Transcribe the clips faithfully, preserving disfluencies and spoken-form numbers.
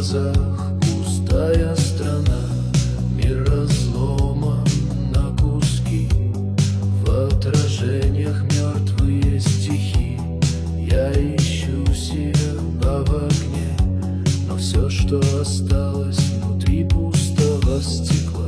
глазах пустая страна, мир разломан на куски, в отражениях мертвые стихи. Я ищу себя в огне, но все, что осталось внутри пустого стекла.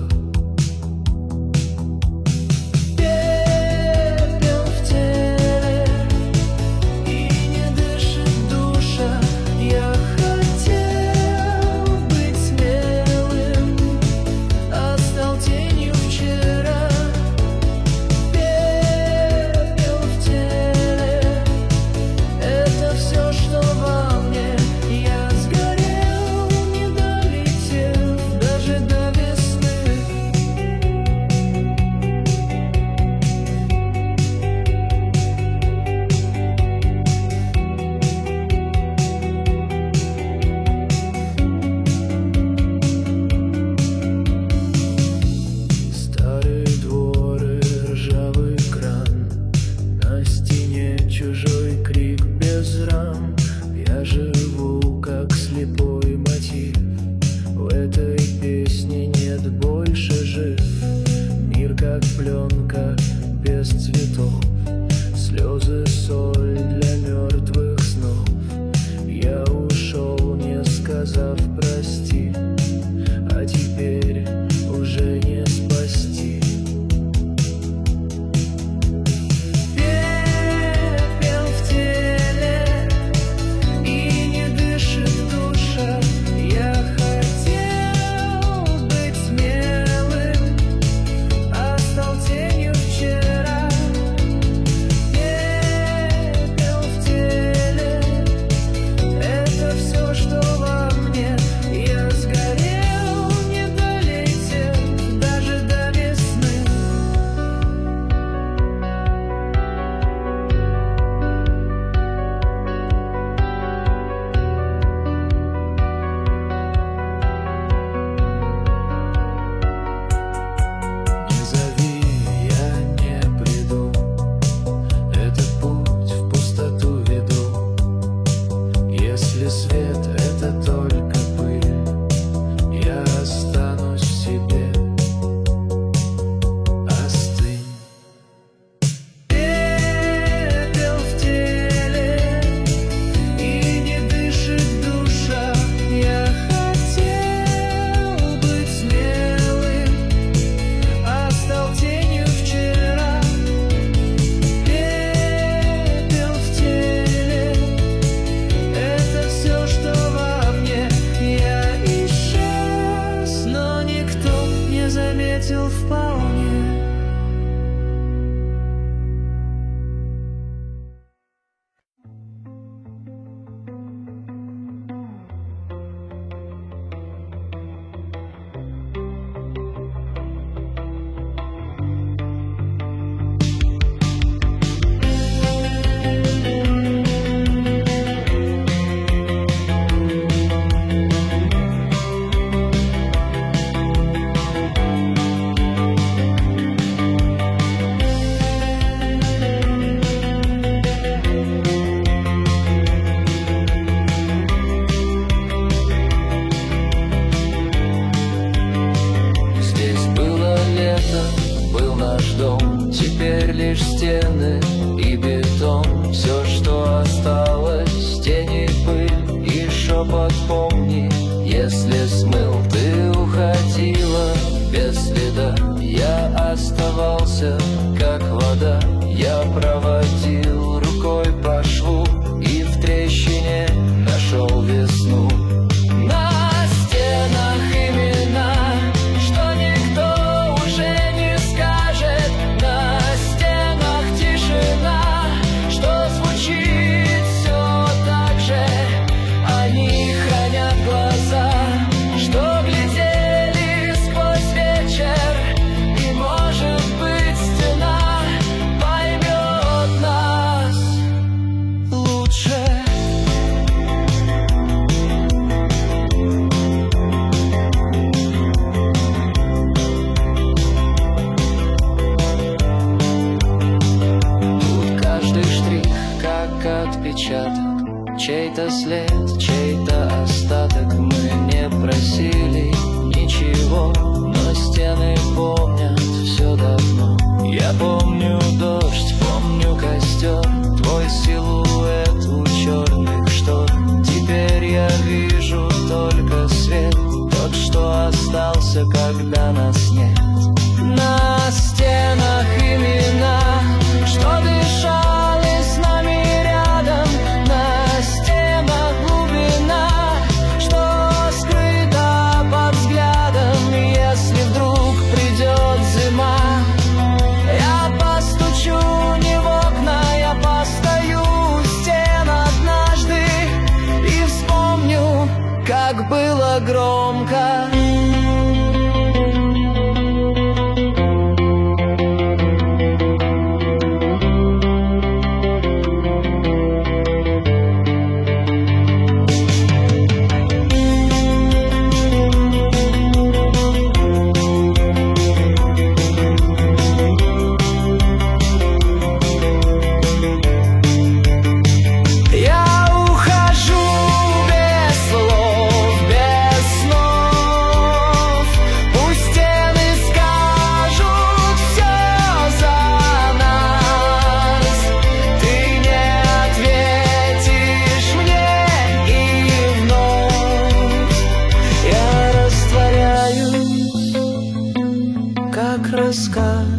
Чужой крик без рам. Я живу как слепой мотив. В этой песне нет больше жив. Мир как пленка без цветов. Слезы соль для мертвых снов. Я ушел, не сказав прости, а теперь уже не спасти. Свет — это только пыль, я останусь в себе. Остынь. Пепел в теле, и не дышит душа. Я хотел быть смелым, а стал тенью вчера. Пепел в теле — это все, что во мне. Я исчез, но никто не заметил вполне. Был наш дом, теперь лишь стены и бетон. Все, что осталось, тени, пыль и шепот. Помни, если смыл, ты уходила без следа. Я оставался, как вода. Я проводил рукой по шву и в трещине нашел весну. На стенах имена, что никто уже не скажет. На стенах тишина, что звучит все так же. Они хранят глаза, что глядели сквозь вечер. И, может быть, стена поймет нас лучше. Отпечаток, чей-то след, чей-то остаток. Мы не остался, когда нас нет. На стенах имена, что дышали с нами рядом. На стенах глубина, что скрыта под взглядом. Если вдруг придет зима, я постучу не в окна, я постою у стен однажды и вспомню, как было громко. Как рассказ